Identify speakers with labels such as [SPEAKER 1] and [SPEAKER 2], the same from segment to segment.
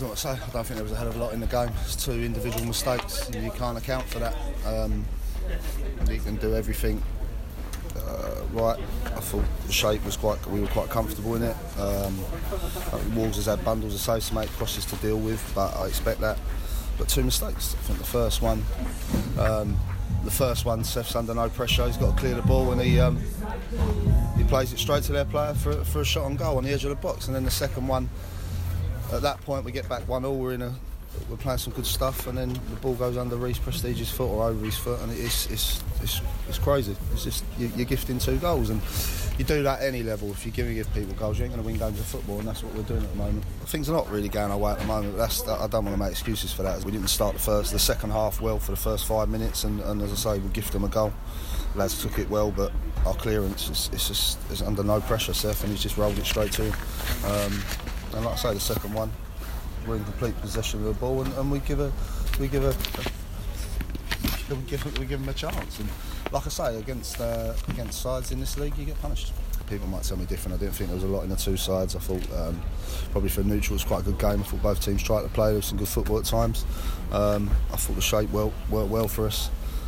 [SPEAKER 1] don't know what to say. I don't think there was a hell of a lot in the game. It's 2 individual mistakes, and you can't account for that. You can do everything right. I thought the shape was we were quite comfortable in it. Wolves has had bundles of saves to make, crosses to deal with, but I expect that. But 2 mistakes. I think the first one, Seth's under no pressure. He's got to clear the ball, and he plays it straight to their player for a shot on goal on the edge of the box. And then the second one, at that point we get back 1-1. We're playing some good stuff, and then the ball goes under Reece Prestige's foot or over his foot, and it's crazy. It's just you're gifting 2 goals, and you do that at any level. If you give people goals, you ain't going to win games of football, and that's what we're doing at the moment. Things are not really going our way at the moment. I don't want to make excuses for that. We didn't start the second half well for the first 5 minutes, and as I say, we gift them a goal. The lads took it well, but our clearance is under no pressure, Seth, and he's just rolled it straight to him. And like I say, the second one, we're in complete possession of the ball, and we give him a chance. And like I say, against sides in this league, you get punished. People might tell me different. I didn't think there was a lot in the 2 sides. I thought probably for neutral it was quite a good game. I thought both teams tried to play. There was some good football at times. I thought the shape worked well for us.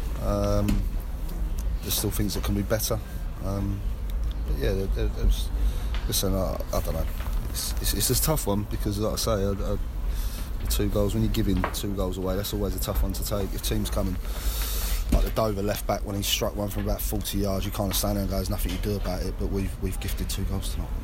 [SPEAKER 1] There's still things that can be better. But yeah, listen, I don't know. It's a tough one because, like I say, the 2 goals, when you're giving 2 goals away, that's always a tough one to take. If teams coming, like the Dover left back, when he struck one from about 40 yards, you kind of stand there and go, there's nothing you do about it, but we've gifted 2 goals tonight.